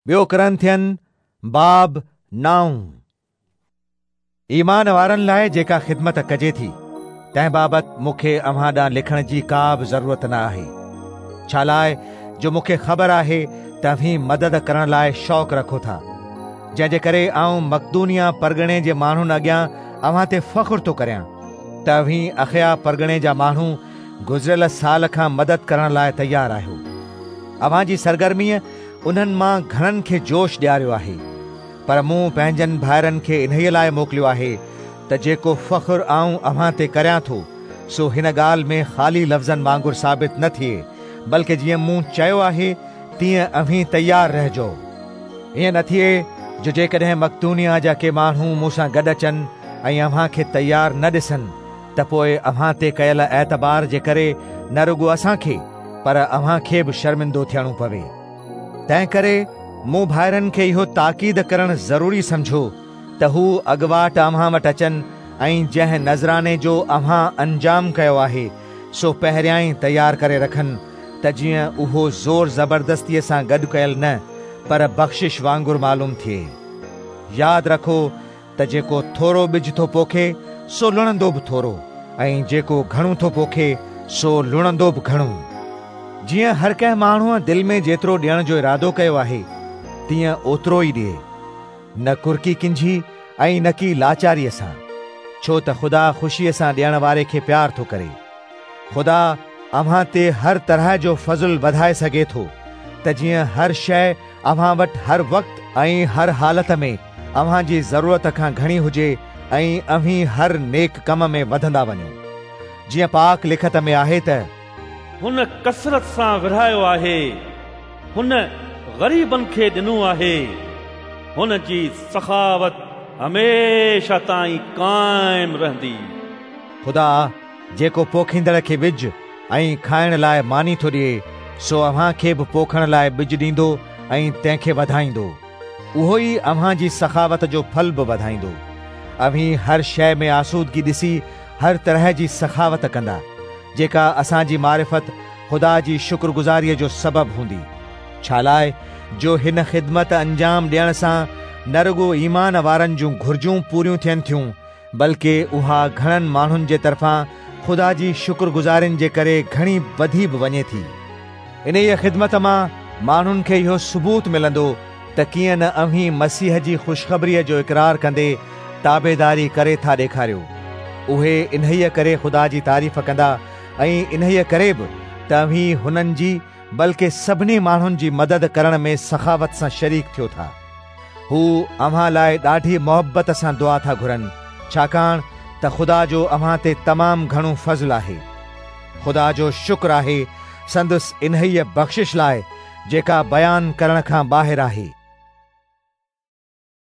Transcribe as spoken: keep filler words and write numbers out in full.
ॿियो करंथियन बाब नाऊं। ईमान वारनि लाइ जेका ख़िदमत कजे थी तंहिं बाबति मूंखे अव्हां ॾांहुं लिखण जी का बि ज़रूरत न आहे, छा लाइ जो मूंखे ख़बर आहे त अव्हीं मदद करण लाइ शौक़ु रखो था, जंहिंजे करे आऊं मकदूनिया परगणे जे माण्हुनि अॻियां अव्हां ते फ़ख्रु थो करियां त अव्हीं अखया परगणे जा माण्हू गुज़िरियल साल खां मदद करण लाइ तयारु आहियो। अव्हां जी सरगर्मीअ उन्हनि मां घणनि खे जोश ॾियारियो आहे, पर मूं पंहिंजनि भाइरनि खे इन्हीअ लाइ मोकिलियो आहे त जेको फ़ख्रु आऊं अव्हां ते करियां थो सो हिन ॻाल्हि में ख़ाली लफ़्ज़नि वांगुरु साबित न थिए, बल्कि जीअं मूं चयो आहे तीअं अव्हीं तयारु रहिजो। ईअं न थिए जो जेकॾहिं मकदूनिया जा के माण्हू मूंसां गॾु अचनि ऐं अव्हां खे तयारु न ॾिसनि त पोइ अव्हां ते कयल एतबार जे करे न रुॻो असांखे पर अव्हां खे बि शर्मिंदो थियणो पवे। तंहिं करे मूं भाइरनि खे इहो ताकीद करणु ज़रूरी सम्झो त हू अॻुवाट अव्हां वटि अचनि ऐं जंहिं नज़राने जो अव्हां अंजाम कयो आहे सो पहिरियां ई तयारु करे रखनि त जीअं उहो ज़ोर ज़बरदस्तीअ सां गॾु कयल न पर बख़्शिश वांगुरु मालूम थिए। यादि रखो त जेको थोरो ॿिज थो पोखे सो लुणंदो बि थोरो, ऐं जेको घणो थो पोखे सो लुणंदो बि घणो। जीअं हर कंहिं माण्हूअ दिलि में जेतिरो ॾियण जो इरादो कयो आहे तीअं ओतिरो ई ॾिए, न कुरकी किंझी ऐं न की लाचारीअ सां, छो त ख़ुदा ख़ुशीअ सां ॾियण वारे खे प्यार थो करे। ख़ुदा अव्हां ते हर तरह जो फज़ुल वधाए सघे थो त जीअं हर शइ अव्हां वटि हर वक़्तु ऐं हर हालत में अव्हां जी ज़रूरत खां घणी हुजे ऐं अव्हीं हर नेक कम में वधंदा वञो। जीअं पाक लिखत में आहे त हुन कसरत सां विरहायो आहे, हुन ग़रीबनि खे ॾिनो आहे, हुन जी सखावत हमेशा ताईं क़ाइम रहंदी। ख़ुदा जेको पोखींदड़ खे विझ ऐं खाइण लाइ मानी थो ॾिए सो अव्हां खे बि पोखण लाइ ॿिज ॾींदो ऐं तंहिंखे वधाईंदो, उहो ई अव्हां जी सखावत जो फल बि वधाईंदो। अव्हीं हर शइ में आसूदगी ॾिसी हर तरह जी सखावत कंदा जेका असांजी मारिफत ख़ुदा जी शुक्रगुज़ारीअ जो सबबु हूंदी, छा लाइ जो हिन ख़िदमत अंजाम ॾियण सां न रुॻो ईमान वारनि जूं घुर्जूं पूरियूं थियनि थियूं बल्कि उहा घणनि माण्हुनि जे तरफ़ां ख़ुदा जी शुक्रगुज़ारियुनि जे करे घणी वधी बि वञे थी। इन ई ख़िदमत मां माण्हुनि खे इहो सबूत मिलंदो त कीअं न अव्हीं मसीह जी ख़ुशख़बरीअ जो इक़रार कंदे ताबेदारी करे था ॾेखारियो। उहे इन्हीअ करे ख़ुदा जी तारीफ़ कंदा ऐं इन्हीअ करे बि त अव्हीं हुननि जी बल्कि सभिनी माण्हुनि जी मदद करण में सखावत सां शरीक थियो था। हू अव्हां लाइ ॾाढी मोहबत सां दुआ था घुरनि, छाकाणि त ख़ुदा जो अव्हां ते तमामु घणो फज़्ल आहे। ख़ुदा जो शुक्र आहे संदसि इन्हीअ बख़्शिश लाइ जेका बयानु करण खां ॿाहिरि आहे।